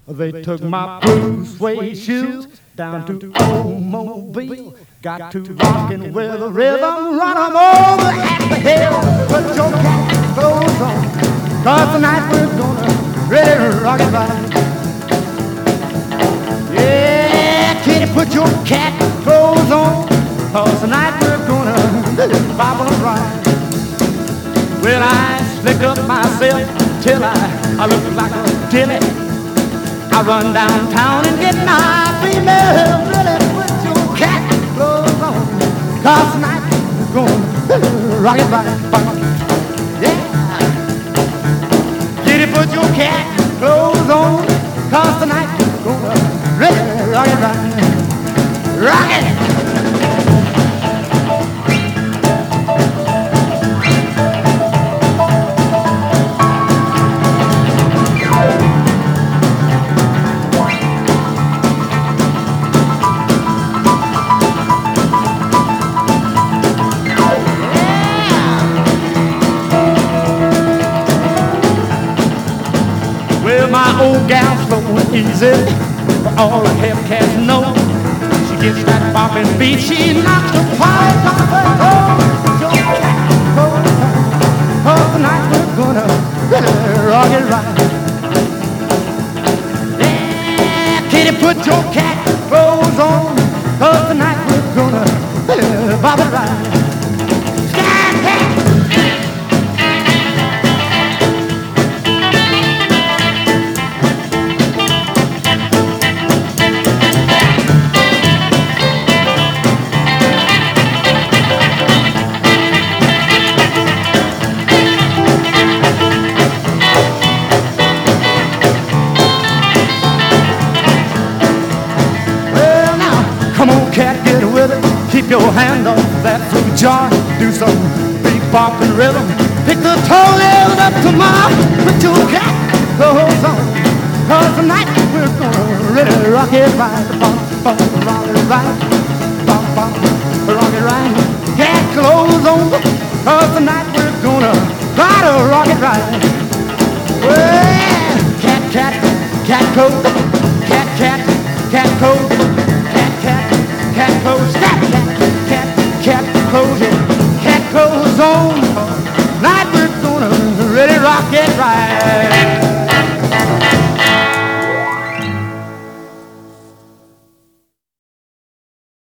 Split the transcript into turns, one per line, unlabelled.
They took my blue suede shoes down to old Mobile. Got to rockin' with a rhythm, run 'em over at the hill. Put your cat clothes on, 'cause tonight we're gonna really rock it right. Yeah, kitty, put your cat clothes on, 'cause tonight we're gonna really bop 'em right. Well, I slick up myself till I look like a dilly. I run downtown and get my female. Really put your cat clothes on, 'cause tonight we're gonna rock it right. Yeah. Kitty, put your cat clothes on, 'cause tonight we're gonna really rock it right. Rock it! Well, my old gal's flowing easy, for all the Hellcats know. She gets that bopping beat, she knocks the pipe off her toe. Your cat clothes on, 'cause tonight we're gonna really rock it right. Yeah, kitty, put your cat clothes on, 'cause tonight we're gonna really bop it right. Sky cat. Come on, cat, get with it. Keep your hand off that fruit jar. Do some bebop and rhythm. Pick the toenails up to my. Put your cat clothes on, 'cause tonight we're gonna really rock it right. Bump, bump, rock it right. Bump, bump, rock it right. Cat clothes on, 'cause tonight we're gonna try to rock it right. Well, cat, cat, cat coat. Cat, cat, cat coat. Cat coat.